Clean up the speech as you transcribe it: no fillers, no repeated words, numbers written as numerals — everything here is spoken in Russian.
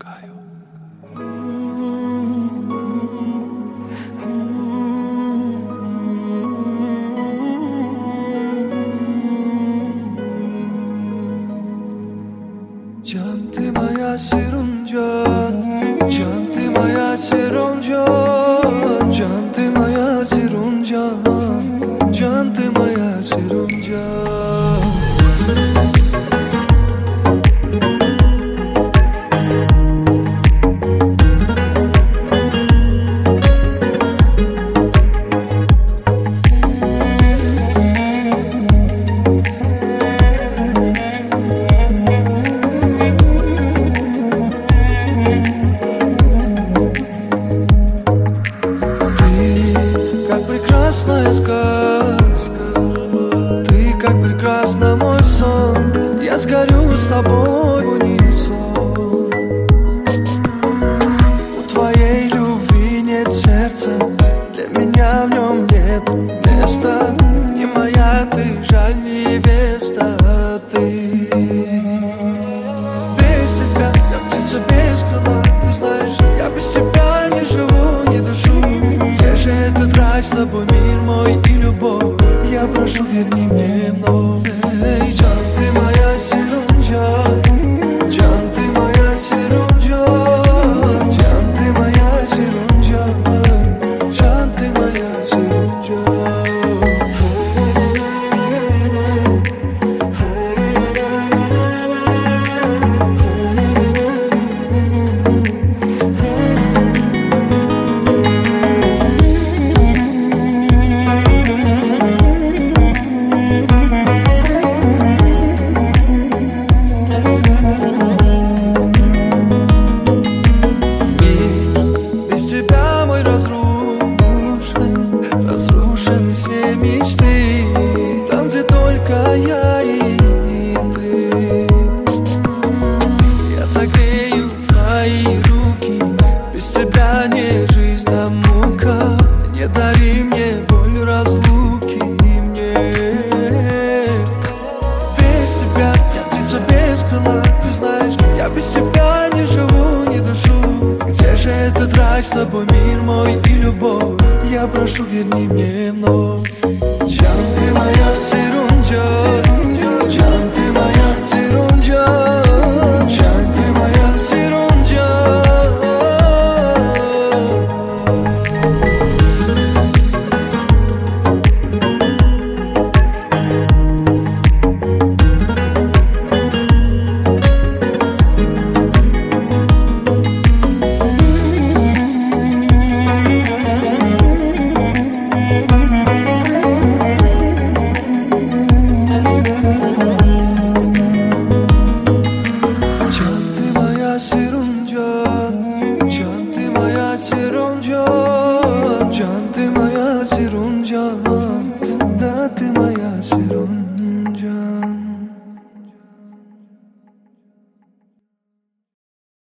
Каю. Canti maya sirunjan, canti maya sirunjan, canti maya sirunjan, canti maya sirunjan. Прекрасная сказка, ты как прекрасна мой сон, я сгорю с тобой в унисон. У твоей любви нет сердца, для меня в нем нет места. Не моя ты, жаль, невеста ты. Без тебя я птица без крыла, ты знаешь, я без тебя не живу, не дышу. Где же этот рай с тобой, мир мой и любовь? Я прошу, верни мне вновь. Эй, Джан, ты моя сирунджан, Джан, ты моя сирунджан, Джан, ты моя сирунджан, Джан, ты моя сирунджан. Разрушены все мечты, там, где только я и ты. Я согрею твои руки, без тебя не жизнь, а мука. Не дари мне боль разлуки мне. Без тебя я птица без крыла, ты знаешь, я без тебя не живу, не дышу. Где же этот рай с тобой, мир мой и любовь? Я прошу, верни мне вновь. Джан, ты моя сирунджан, Джан, ты моя сирунджан, Джан, ты моя сирунджан. Can, ты моя сирунджан,